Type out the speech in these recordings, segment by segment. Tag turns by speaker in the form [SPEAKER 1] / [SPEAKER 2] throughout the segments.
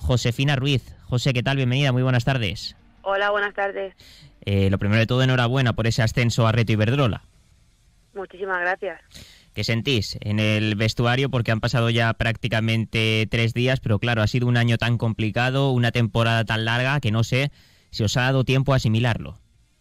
[SPEAKER 1] Josefina Ruiz. José, ¿qué tal? Bienvenida, muy buenas tardes.
[SPEAKER 2] Hola, buenas tardes.
[SPEAKER 1] Lo primero de todo, enhorabuena por ese ascenso a Reto Iberdrola.
[SPEAKER 2] Muchísimas gracias.
[SPEAKER 1] ¿Qué sentís en el vestuario? Porque han pasado ya prácticamente 3 días, pero claro, ha sido un año tan complicado, una temporada tan larga, que no sé si os ha dado tiempo a asimilarlo.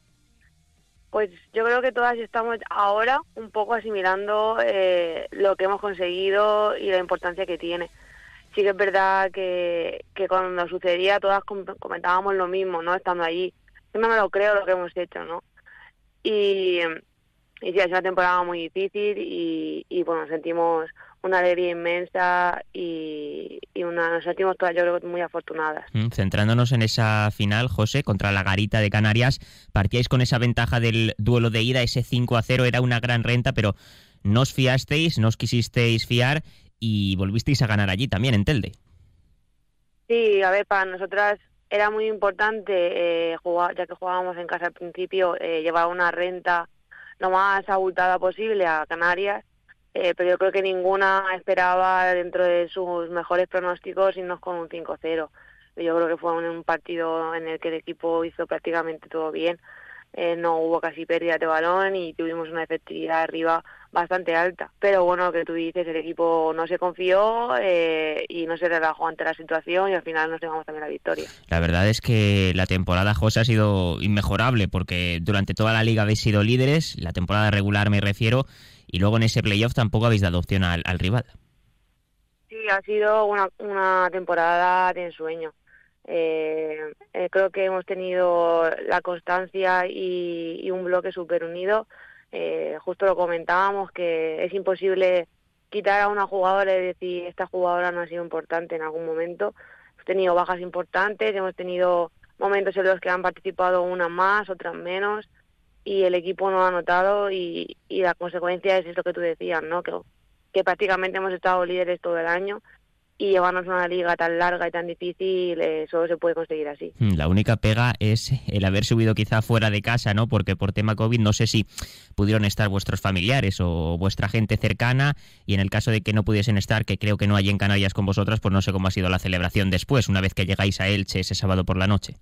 [SPEAKER 2] Pues yo creo que todas estamos ahora un poco asimilando lo que hemos conseguido y la importancia que tiene. Sí que es verdad que cuando sucedía todas comentábamos lo mismo, ¿no? Estando allí. Yo no me lo creo lo que hemos hecho, ¿no? Y sí, ha sido una temporada muy difícil y bueno, sentimos una alegría inmensa nos sentimos todas, yo creo, muy afortunadas.
[SPEAKER 1] Centrándonos en esa final, José, contra la Garita de Canarias, partíais con esa ventaja del duelo de ida, ese 5-0, era una gran renta, pero no os fiasteis, no os quisisteis fiar y volvisteis a ganar allí también, en Telde.
[SPEAKER 2] Sí, a ver, para nosotras era muy importante, jugar, ya que jugábamos en casa al principio, llevar una renta lo más abultada posible a Canarias, pero yo creo que ninguna esperaba dentro de sus mejores pronósticos irnos con un 5-0. Yo creo que fue un partido en el que el equipo hizo prácticamente todo bien, no hubo casi pérdida de balón y tuvimos una efectividad arriba bastante alta. Pero bueno, lo que tú dices, el equipo no se confió y no se relajó ante la situación y al final nos llevamos también la victoria.
[SPEAKER 1] La verdad es que la temporada, José, ha sido inmejorable porque durante toda la liga habéis sido líderes, la temporada regular me refiero, y luego en ese playoff tampoco habéis dado opción al rival.
[SPEAKER 2] Sí, ha sido una temporada de ensueño. Creo que hemos tenido la constancia y un bloque súper unido. Justo lo comentábamos, que es imposible quitar a una jugadora y decir esta jugadora no ha sido importante en algún momento. Hemos tenido bajas importantes, hemos tenido momentos en los que han participado unas más, otras menos, y el equipo no ha notado y la consecuencia es eso que tú decías, ¿no? Que prácticamente hemos estado líderes todo el año y llevarnos una liga tan larga y tan difícil solo se puede conseguir así.
[SPEAKER 1] La única pega es el haber subido quizá fuera de casa, ¿no? Porque por tema COVID no sé si pudieron estar vuestros familiares o vuestra gente cercana, y en el caso de que no pudiesen estar, que creo que no hay en Canarias con vosotras, pues no sé cómo ha sido la celebración después, una vez que llegáis a Elche ese sábado por la noche.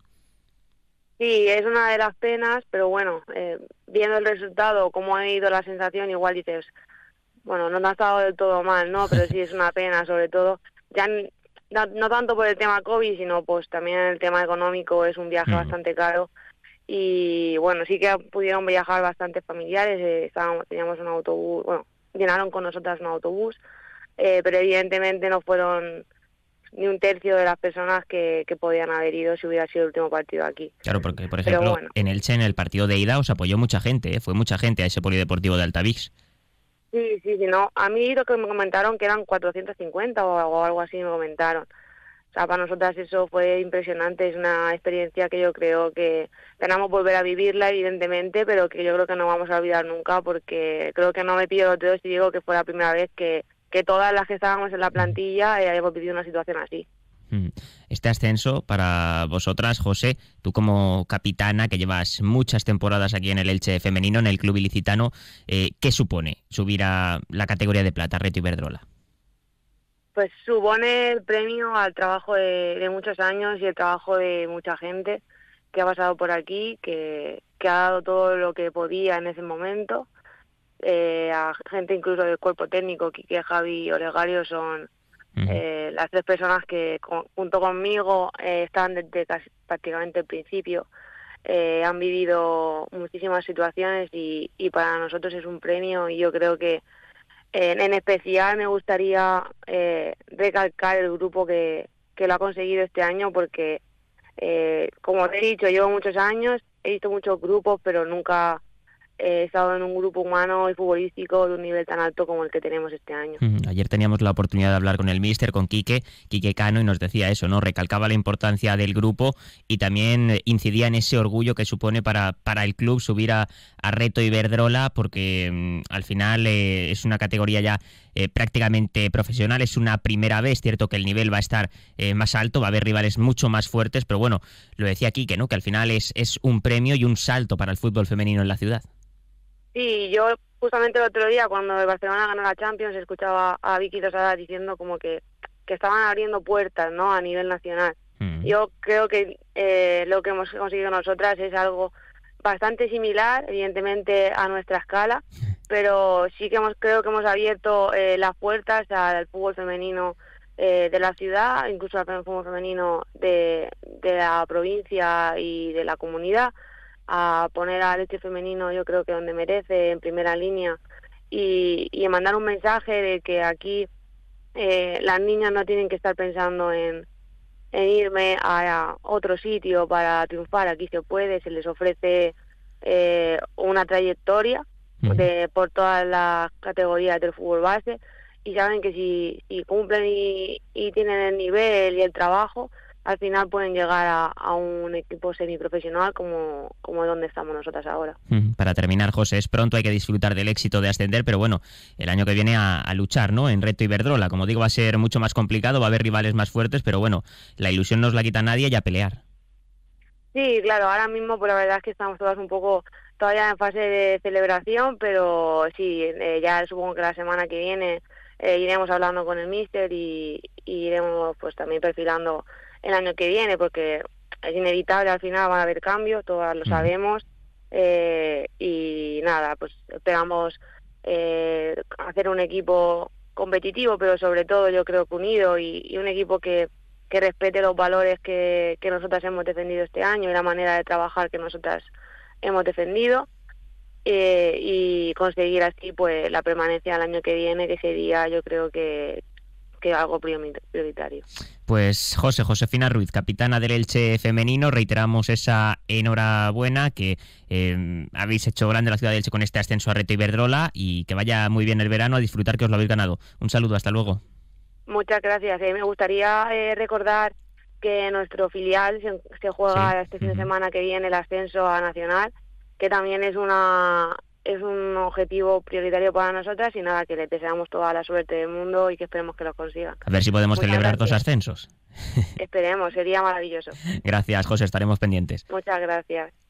[SPEAKER 2] Sí, es una de las penas, pero bueno, viendo el resultado, cómo ha ido la sensación, igual dices, bueno, no ha estado del todo mal, ¿no? Pero sí es una pena, sobre todo, ya no tanto por el tema COVID, sino pues también el tema económico, es un viaje bastante caro. Y bueno, sí que pudieron viajar bastantes familiares, teníamos un autobús, bueno, llenaron con nosotras un autobús, pero evidentemente no fueron ni un tercio de las personas que podían haber ido si hubiera sido el último partido aquí.
[SPEAKER 1] Claro, porque por ejemplo, bueno, en Elche, en el partido de ida, os apoyó mucha gente, fue mucha gente a ese polideportivo de Altavix.
[SPEAKER 2] Sí, no, a mí lo que me comentaron que eran 450 o algo así me comentaron. O sea, para nosotras eso fue impresionante, es una experiencia que yo creo que tenemos que volver a vivirla, evidentemente, pero que yo creo que no vamos a olvidar nunca, porque creo que no me pillo los dedos si digo que fue la primera vez que todas las que estábamos en la plantilla hemos vivido una situación así.
[SPEAKER 1] Este ascenso para vosotras, José, tú como capitana que llevas muchas temporadas aquí en el Elche femenino, en el club ilicitano, ¿qué supone subir a la categoría de plata, Reto Iberdrola?
[SPEAKER 2] Pues supone el premio al trabajo de muchos años y el trabajo de mucha gente que ha pasado por aquí, que ha dado todo lo que podía en ese momento. A gente incluso del cuerpo técnico, Quique, Javi y Olegario son las 3 personas que junto conmigo están desde prácticamente el principio. Han vivido muchísimas situaciones y para nosotros es un premio, y yo creo que en especial me gustaría recalcar el grupo que lo ha conseguido este año, porque como te he dicho, llevo muchos años, he visto muchos grupos, pero nunca he estado en un grupo humano y futbolístico de un nivel tan alto como el que tenemos este año.
[SPEAKER 1] Ayer teníamos la oportunidad de hablar con el míster, con Quique Cano, y nos decía eso, ¿no? Recalcaba la importancia del grupo y también incidía en ese orgullo que supone para el club subir a Reto Iberdrola, porque al final es una categoría ya prácticamente profesional, es una primera vez, cierto que el nivel va a estar más alto, va a haber rivales mucho más fuertes, pero bueno, lo decía Quique, ¿no? Que al final es un premio y un salto para el fútbol femenino en la ciudad.
[SPEAKER 2] Sí, yo justamente el otro día cuando el Barcelona ganó la Champions escuchaba a Vicky Losada diciendo como que que estaban abriendo puertas, ¿no?, a nivel nacional. Yo creo que lo que hemos conseguido nosotras es algo bastante similar, evidentemente a nuestra escala, pero sí que creo que hemos abierto las puertas al fútbol femenino de la ciudad, incluso al fútbol femenino de la provincia y de la comunidad, a poner al Elche femenino, yo creo que donde merece, en primera línea, y mandar un mensaje de que aquí las niñas no tienen que estar pensando en irme a otro sitio para triunfar. Aquí se puede, se les ofrece una trayectoria por todas las categorías del fútbol base, y saben que si cumplen y tienen el nivel y el trabajo, al final pueden llegar a un equipo semiprofesional como donde estamos nosotras ahora.
[SPEAKER 1] Para terminar, José, es pronto, hay que disfrutar del éxito de ascender, pero bueno, el año que viene a luchar, ¿no?, en Reto Iberdrola. Como digo, va a ser mucho más complicado, va a haber rivales más fuertes, pero bueno, la ilusión no os la quita nadie y a pelear.
[SPEAKER 2] Sí, claro, ahora mismo pues la verdad es que estamos todas un poco todavía en fase de celebración, pero sí, ya supongo que la semana que viene iremos hablando con el míster y iremos pues también perfilando el año que viene, porque es inevitable, al final van a haber cambios, todas lo sabemos, y nada, pues esperamos hacer un equipo competitivo, pero sobre todo yo creo que unido, y un equipo que respete los valores que nosotras hemos defendido este año y la manera de trabajar que nosotras hemos defendido, y conseguir así pues la permanencia el año que viene, que sería yo creo que algo prioritario.
[SPEAKER 1] Pues Josefina Ruiz, capitana del Elche femenino, reiteramos esa enhorabuena, que habéis hecho grande la ciudad de Elche con este ascenso a Reto Iberdrola, y que vaya muy bien el verano, a disfrutar, que os lo habéis ganado. Un saludo, hasta luego.
[SPEAKER 2] Muchas gracias. Me gustaría recordar que nuestro filial se juega este fin de semana que viene el ascenso a Nacional, que también es un objetivo prioritario para nosotras, y nada, que les deseamos toda la suerte del mundo y que esperemos que lo consigan.
[SPEAKER 1] A ver si podemos celebrar 2 ascensos.
[SPEAKER 2] Esperemos, sería maravilloso.
[SPEAKER 1] Gracias, José, estaremos pendientes.
[SPEAKER 2] Muchas gracias.